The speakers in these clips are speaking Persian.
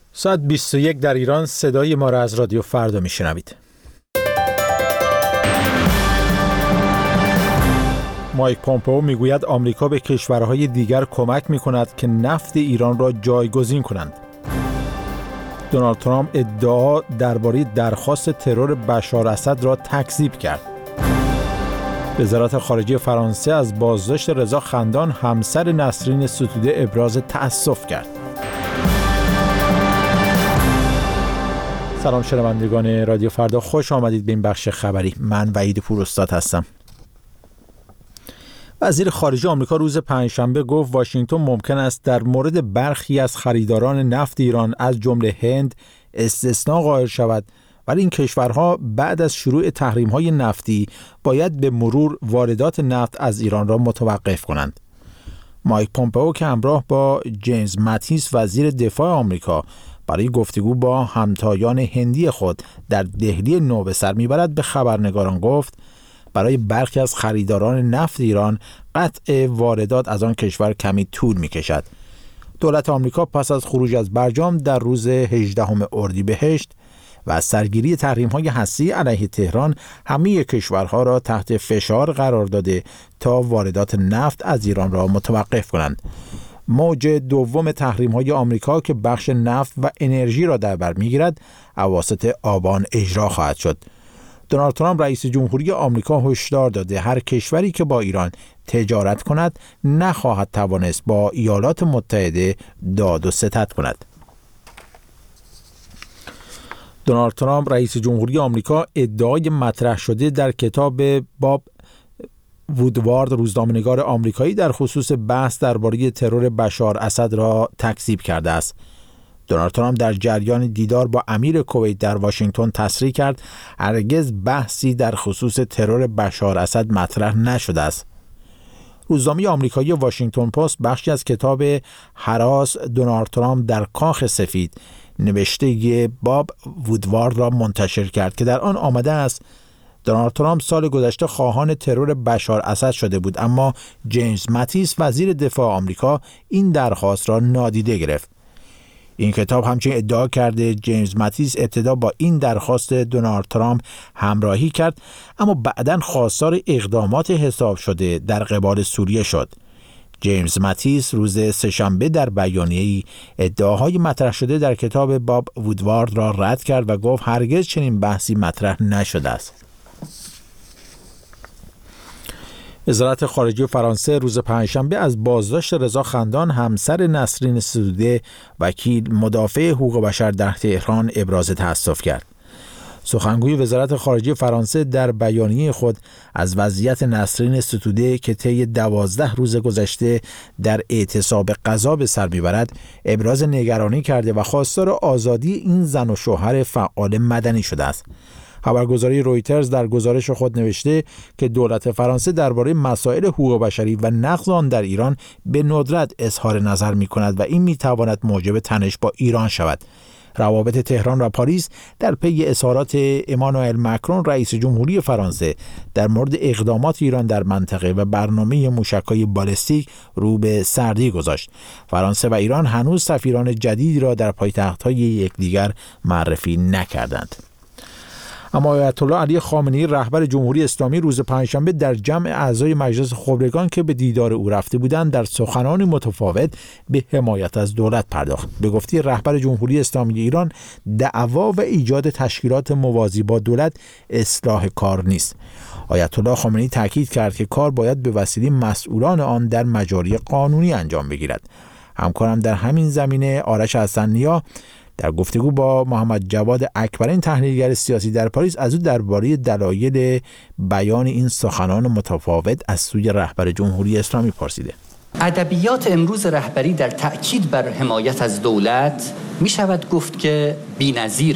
ساعت 21 در ایران. صدای ما را از رادیو فردا میشنوید. مایک پومپئو میگوید آمریکا به کشورهای دیگر کمک میکند که نفت ایران را جایگزین کنند. دونالد ترامپ ادعا درباره درخواست ترور بشار اسد را تکذیب کرد. وزارت خارجه فرانسه از بازداشت رضا خندان همسر نسرین ستوده ابراز تأسف کرد. سلام شنوندگان رادیو فردا، خوش آمدید به این بخش خبری. من وحید پوراستاد هستم. وزیر خارجه آمریکا روز پنجشنبه گفت واشنگتن ممکن است در مورد برخی از خریداران نفت ایران از جمله هند استثناء قائل شود، ولی این کشورها بعد از شروع تحریم‌های نفتی باید به مرور واردات نفت از ایران را متوقف کنند. مایک پومپئو که همراه با جیمز ماتیس وزیر دفاع آمریکا برای گفتگو با همتایان هندی خود در دهلی نو به سر میبرد، به خبرنگاران گفت برای برخی از خریداران نفت ایران قطع واردات از آن کشور کمی طول میکشد. دولت آمریکا پس از خروج از برجام در روز 18 اردیبهشت و از سرگیری تحریم‌های هسته‌ای علیه تهران همه کشورها را تحت فشار قرار داده تا واردات نفت از ایران را متوقف کنند. موج دوم تحریم‌های آمریکا که بخش نفت و انرژی را در بر می‌گیرد اواسط آبان اجرا خواهد شد. دونالد ترامپ رئیس جمهوری آمریکا هشدار داده هر کشوری که با ایران تجارت کند نخواهد توانست با ایالات متحده داد و ستد کند. دونالد ترامپ رئیس جمهوری آمریکا ادعای مطرح شده در کتاب باب وودوارد روزنامه‌نگار آمریکایی در خصوص بحث درباره ترور بشار اسد را تکذیب کرده است. دونالد ترامپ در جریان دیدار با امیر کویت در واشنگتن تصریح کرد هرگز بحثی در خصوص ترور بشار اسد مطرح نشده است. روزنامه آمریکایی واشنگتن پست بخشی از کتاب هراس دونالد ترامپ در کاخ سفید نوشته باب وودوارد را منتشر کرد که در آن آمده است دونالد ترامپ سال گذشته خواهان ترور بشار اسد شده بود، اما جیمز ماتیس وزیر دفاع آمریکا این درخواست را نادیده گرفت. این کتاب همچنین ادعا کرده جیمز ماتیس ابتدا با این درخواست دونالد ترامپ همراهی کرد، اما بعداً خواستار اقدامات حساب شده در قبال سوریه شد. جیمز ماتیس روز سه‌شنبه در بیانیه‌ای ادعاهای مطرح شده در کتاب باب وودوارد را رد کرد و گفت هرگز چنین بحثی مطرح نشده است. وزارت خارجه فرانسه روز پنجشنبه از بازداشت رضا خندان همسر نسرین ستوده وکیل مدافع حقوق بشر در تهران ابراز تأسف کرد. سخنگوی وزارت خارجه فرانسه در بیانیه خود از وضعیت نسرین ستوده که طی 12 روز گذشته در اعتصاب غذا به سر میبرد ابراز نگرانی کرده و خواستار آزادی این زن و شوهر فعال مدنی شده است. خبرگزاری رویترز در گزارش خود نوشته که دولت فرانسه درباره مسائل حقوق بشری و نقض آن در ایران به ندرت اظهار نظر می‌کند و این می‌تواند موجب تنش با ایران شود. روابط تهران و پاریس در پی اظهارات امانوئل مکرون رئیس جمهوری فرانسه در مورد اقدامات ایران در منطقه و برنامه موشک‌های بالستیک رو به سردی گذاشت. فرانسه و ایران هنوز سفیران جدیدی را در پایتخت‌های یکدیگر معرفی نکردند. اما آیت الله علی خامنه‌ای رهبر جمهوری اسلامی روز پنجشنبه در جمع اعضای مجلس خبرگان که به دیدار او رفته بودند در سخنانی متفاوت به حمایت از دولت پرداخت. به گفته رهبر جمهوری اسلامی ایران دعوا و ایجاد تشکیلات موازی با دولت اصلاح کار نیست. آیت الله خامنه‌ای تاکید کرد که کار باید به وسیله مسئولان آن در مجاری قانونی انجام بگیرد. همکارم در همین زمینه آرش حسن‌نیا در گفتگو با محمد جواد اکبرین تحلیلگر سیاسی در پاریس از او درباره دلایل بیان این سخنان متفاوت از سوی رهبر جمهوری اسلامی پرسیده. ادبیات امروز رهبری در تأکید بر حمایت از دولت می شود گفت که بی‌نظیره.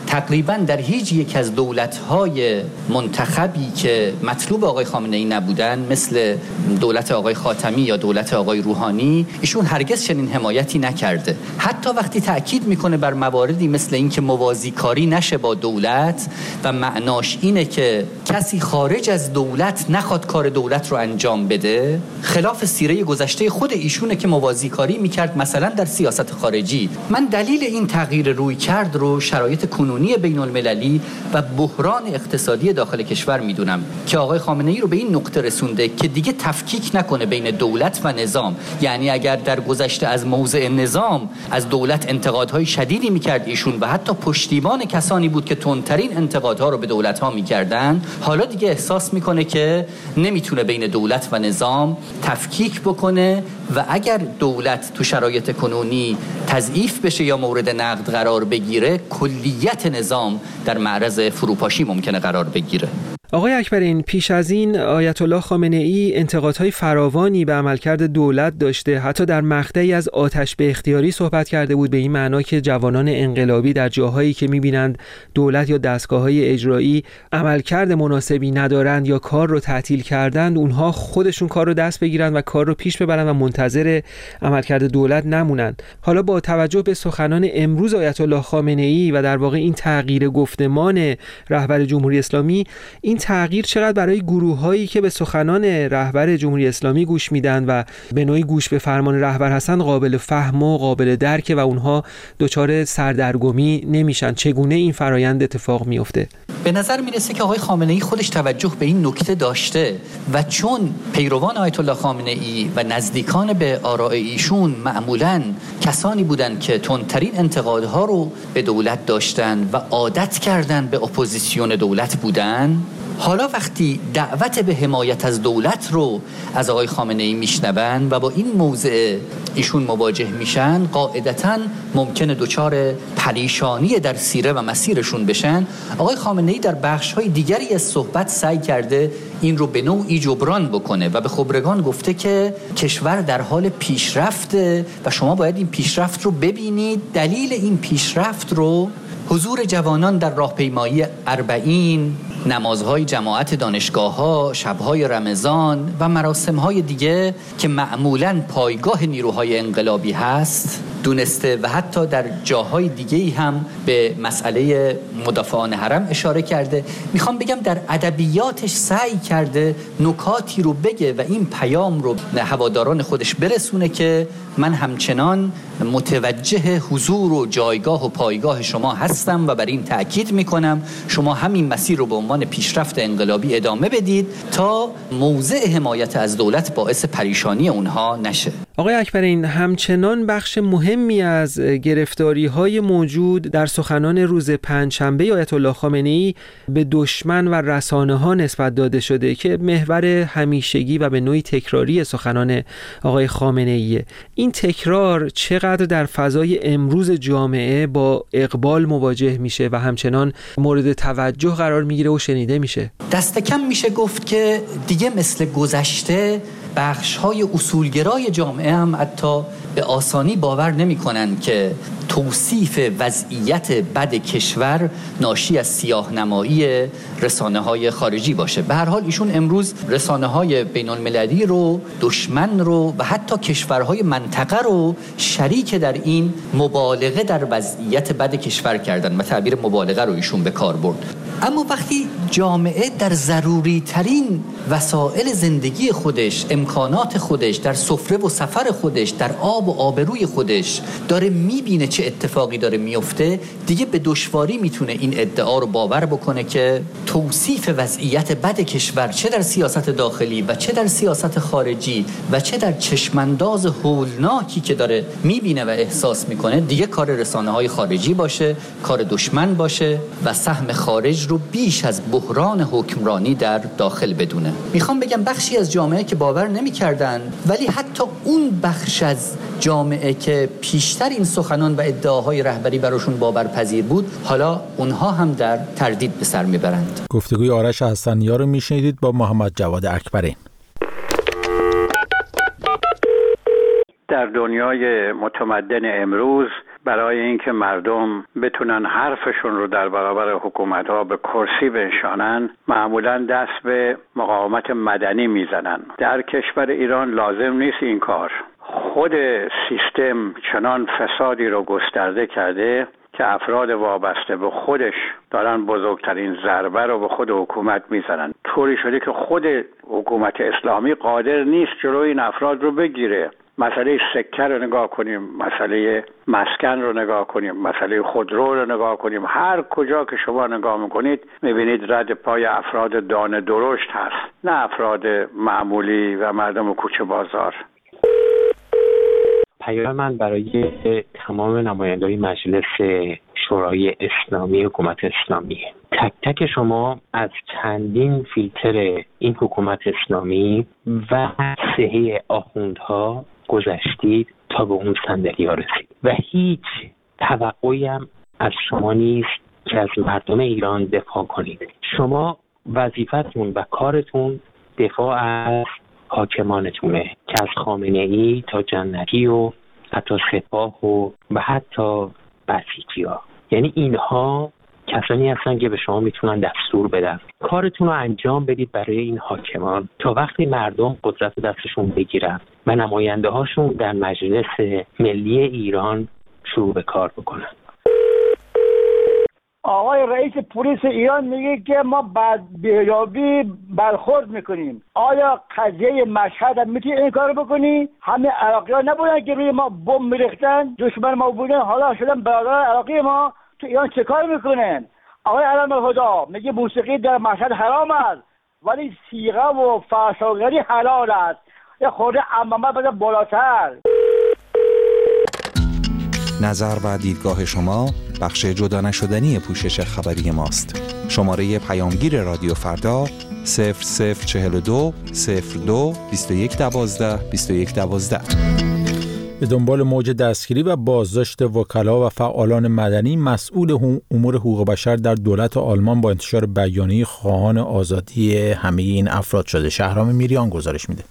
تقریباً در هیچ یک از دولت‌های منتخبی که مطلوب آقای خامنه‌ای نبودن، مثل دولت آقای خاتمی یا دولت آقای روحانی، ایشون هرگز چنین حمایتی نکرده. حتی وقتی تأکید میکنه بر مواردی مثل این که موازی کاری نشه با دولت و معناش اینه که کسی خارج از دولت نخواد کار دولت رو انجام بده، خلاف سیره گذشته خود ایشونه که موازی کاری میکرد مثلا در سیاست خارجی. من دلیل این تغییر رویکرد رو شرایط کنونی بین المللی و بحران اقتصادی داخل کشور میدونم که آقای خامنه‌ای رو به این نقطه رسونده که دیگه تفکیک نکنه بین دولت و نظام. یعنی اگر در گذشته از موضع نظام از دولت انتقادهای شدیدی میکرد ایشون و حتی پشتیبان کسانی بود که تندترین انتقادها رو به دولت‌ها میکردن، حالا دیگه احساس میکنه که نمیتونه بین دولت و نظام تفکیک بکنه و اگر دولت تو شرایط کنونی تضعیف بشه یا مورد نقد قرار بگیره، کلیت نظام در معرض فروپاشی ممکنه قرار بگیره. آقای اکبرین، پیش از این آیت الله خامنه‌ای انتقادهای فراوانی به عملکرد دولت داشته، حتی در مقطعی از آتش به اختیاری صحبت کرده بود، به این معنا که جوانان انقلابی در جاهایی که می‌بینند دولت یا دستگاه‌های اجرایی عملکرد مناسبی ندارند یا کار رو تعطیل کردند، اونها خودشون کار رو دست بگیرن و کار رو پیش ببرن و منتظر عملکرد دولت نمونن. حالا با توجه به سخنان امروز آیت الله خامنه‌ای و در واقع این تغییر گفتمان رهبر جمهوری اسلامی، این تغییر چقدر برای گروه‌هایی که به سخنان رهبر جمهوری اسلامی گوش میدن و به نوعی گوش به فرمان رهبر هستن قابل فهم و قابل درکه و اونها دچار سردرگمی نمیشن؟ چگونه این فرایند اتفاق میفته؟ به نظر میرسه که آقای خامنه‌ای خودش توجه به این نکته داشته و چون پیروان آیت الله خامنه‌ای و نزدیکان به آراء ایشون معمولاً کسانی بودند که تندترین انتقادها رو به دولت داشتن و عادت کردن به اپوزیسیون دولت بودن، حالا وقتی دعوت به حمایت از دولت رو از آقای خامنه‌ای میشنون و با این موضع ایشون مواجه میشن، قاعدتاً ممکنه دچار پریشانی در سیره و مسیرشون بشن. آقای خامنه‌ای در بخش‌های دیگری از صحبت سعی کرده این رو به نوعی جبران بکنه و به خبرگان گفته که کشور در حال پیشرفته و شما باید این پیشرفت رو ببینید. دلیل این پیشرفت رو حضور جوانان در راهپیمایی 40، نمازهای جماعت دانشگاه‌ها، شب‌های رمضان و مراسم‌های دیگه که معمولاً پایگاه نیروهای انقلابی هست دونسته و حتی در جاهای دیگه‌ای هم به مسئله مدافعان حرم اشاره کرده. میخوام بگم در ادبیاتش سعی کرده نکاتی رو بگه و این پیام رو به هواداران خودش برسونه که من همچنان متوجه حضور و جایگاه و پایگاه شما هستم و بر این تأکید میکنم شما همین مسیر رو به عنوان پیشرفت انقلابی ادامه بدید تا موضع حمایت از دولت باعث پریشانی اونها نشه. آقای اکبرین، همچنان بخش مهمی از گرفتاری‌های موجود در سخنان روز پنجشنبه آیت الله خامنه‌ای به دشمن و رسانه‌ها نسبت داده شده که محور همیشگی و به نوعی تکراری سخنان آقای خامنه‌ای. این تکرار چقدر در فضای امروز جامعه با اقبال مواجه میشه و همچنان مورد توجه قرار میگیره و شنیده میشه؟ دست کم میشه گفت که دیگه مثل گذشته بخش‌های اصولگرای جامعه هم حتی به آسانی باور نمی‌کنند که توصیف وضعیت بد کشور ناشی از سیاه‌نمایی رسانه‌های خارجی باشه. به هر حال ایشون امروز رسانه‌های بین‌المللی رو، دشمن رو و حتی کشورهای منطقه رو شریک در این مبالغه در وضعیت بد کشور کردن و تعبیر مبالغه رو ایشون به کار برد. اما وقتی جامعه در ضروری ترین وسایل زندگی خودش، امکانات خودش، در سفره و سفر خودش، در آب و آبروی خودش داره میبینه چه اتفاقی داره میفته، دیگه به دشواری میتونه این ادعا رو باور بکنه که توصیف وضعیت بد کشور چه در سیاست داخلی و چه در سیاست خارجی و چه در چشمانداز هولناکی که داره میبینه و احساس میکنه دیگه کار رسانه‌های خارجی باشه، کار دشمن باشه و سهم خارج رو بیش از بحران حکمرانی در داخل بدونه. میخوام بگم بخشی از جامعه که باور نمی‌کردن، ولی حتی اون بخش از جامعه که پیشتر این سخنان و ادعاهای رهبری براشون باورپذیر بود، حالا اونها هم در تردید به سر میبرند. گفتگوی آرش حسنی‌ها رو میشنیدید با محمد جواد اکبرین. در دنیای متمدن امروز برای اینکه مردم بتونن حرفشون رو در برابر حکومت‌ها به کرسی بنشانن، معمولاً دست به مقاومت مدنی میزنن. در کشور ایران لازم نیست این کار. خود سیستم چنان فسادی رو گسترده کرده که افراد وابسته به خودش دارن بزرگترین ضربه رو به خود حکومت میزنن. طوری شده که خود حکومت اسلامی قادر نیست جلوی این افراد رو بگیره. مسئله سکه رو نگاه کنیم، مسئله مسکن رو نگاه کنیم، مسئله خودرو رو نگاه کنیم، هر کجا که شما نگاه میکنید میبینید رد پای افراد دانه درشت هست، نه افراد معمولی و مردم کوچه بازار. پیام من برای تمام نمایندگان مجلس شورای اسلامی حکومت اسلامی، تک تک شما از چندین فیلتر این حکومت اسلامی و سهه آخوندها گذشتید تا به اون صندلی ها رسید و هیچ توقعی هم از شما نیست که از مردم ایران دفاع کنید. شما وظیفتون و کارتون دفاع از حاکمانتونه که از خامنه‌ای تا جنتی و حتی سپاه و حتی بسیجی‌ها، یعنی اینها کسانی هستن که به شما میتونن دستور بدن. کارتون رو انجام بدید برای این حاکمان تا وقتی مردم قدرت دستشون بگیرن و نماینده هاشون در مجلس ملی ایران شروع به کار بکنن. آقای رئیس پلیس ایران میگه که ما بعد بیابی برخورد میکنیم. آیا قضیه مشهد هم میتونی این کار بکنی؟ همه عراقی ها نبودن که روی ما بمب میریختن، دشمن ما بودن، حالا شدن برادر عراقی ما، تو ایران چه کار میکنن؟ آقای علم الهدا میگه موسیقی در مشهد حرام است ولی صیغه و فرشاگری حلال است. یه خورده عمامه بده بالاتر. نظر و دیدگاه شما بخش جدا نشدنی پوشش خبری ماست. شماره پیامگیر رادیو فردا 0042 02 21 12 21 12. به دنبال موج دستگیری و بازداشت وکلا و فعالان مدنی، مسئول امور حقوق بشر در دولت آلمان با انتشار بیانیه خواهان آزادی همه این افراد شده. شهرام میریان گزارش میده.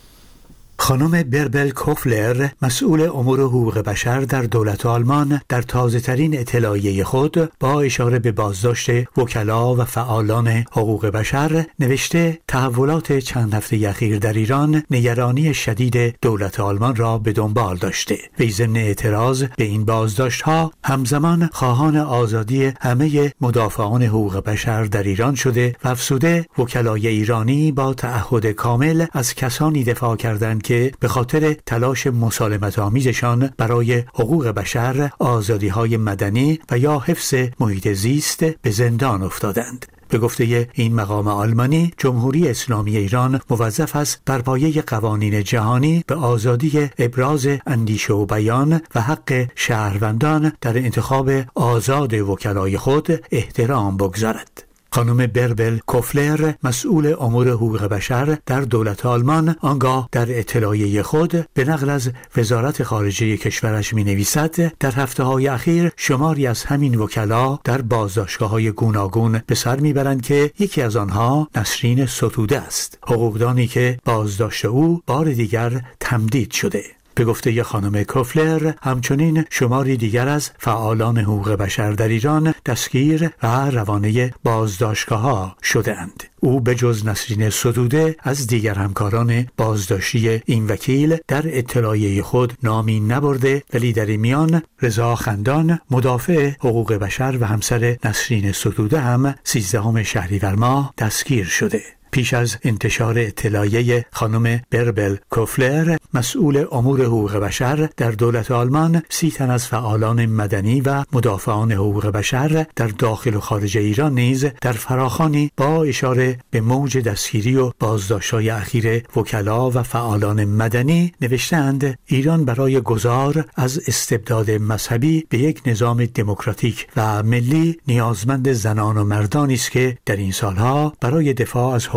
خانم بربل کوفلر، مسئول امور حقوق بشر در دولت آلمان، در تازه‌ترین اطلاعیه خود با اشاره به بازداشت وکلا و فعالان حقوق بشر نوشته تحولات چند هفته اخیر در ایران نگرانی شدید دولت آلمان را به دنبال داشته. وی ضمن اعتراض به این بازداشت‌ها همزمان خواهان آزادی همه مدافعان حقوق بشر در ایران شده و افزوده وکلای ایرانی با تعهد کامل از کسانی دفاع کردند که به خاطر تلاش مسالمت آمیزشان برای حقوق بشر، آزادی‌های مدنی و یا حفظ محیط زیست به زندان افتادند. به گفته این مقام آلمانی، جمهوری اسلامی ایران موظف است بر پایه قوانین جهانی به آزادی ابراز اندیشه و بیان و حق شهروندان در انتخاب آزاد وکلای خود احترام بگذارد. خانم بربل کوفلر، مسئول امور حقوق بشر در دولت آلمان، آنگاه در اطلاعیه خود به نقل از وزارت خارجه کشورش می نویسد در هفته‌های اخیر شماری از همین وکلا در بازداشتگاه‌های گوناگون به سر میبرند که یکی از آنها نسرین ستوده است، حقوقدانی که بازداشت او بار دیگر تمدید شده. به گفته خانم کوفلر، همچنین شماری دیگر از فعالان حقوق بشر در ایران دستگیر و روانه بازداشتگاه‌ها شدند. او به جز نسرین ستوده از دیگر همکاران بازداشتی این وکیل در اطلاعیه خود نامی نبرده، ولی در این میان رضا خندان، مدافع حقوق بشر و همسر نسرین ستوده هم 13 شهریور ماه دستگیر شده. پیش از انتشار اطلاعیه خانم بربل کوفلر، مسئول امور حقوق بشر در دولت آلمان، 30 تن از فعالان مدنی و مدافعان حقوق بشر در داخل و خارج ایران نیز در فراخوانی با اشاره به موج دستگیری و بازداشت‌های اخیر وکلا و فعالان مدنی نوشتند ایران برای گذار از استبداد مذهبی به یک نظام دموکراتیک و ملی نیازمند زنان و مردانی است که در این سالها برای دفاع از حقوق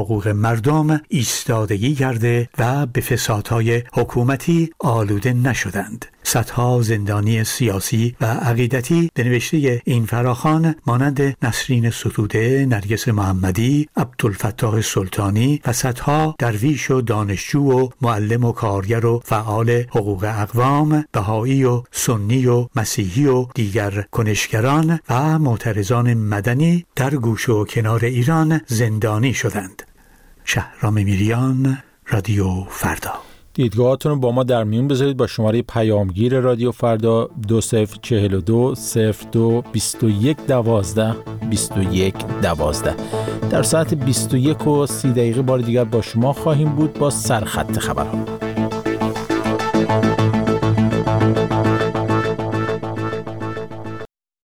حقوق مردم ایستادگی کرده و به فسادهای حکومتی آلوده نشدند. صدها زندانی سیاسی و عقیدتی به نوشته این فراخوان مانند نسرین ستوده، نرگس محمدی، عبدالفتاح سلطانی و صدها درویش و دانشجو و معلم و کارگر و فعال حقوق اقوام، بهایی و سنی و مسیحی و دیگر کنشگران و معترضان مدنی در گوش و کنار ایران زندانی شدند. شهرام میریان، رادیو فردا. دیدگاهاتون رو با ما در میون بذارید با شماره پیامگیر رادیو فردا 2042 02 21 12 21 12. در ساعت 21:30 بار دیگر با شما خواهیم بود با سرخط خبرها.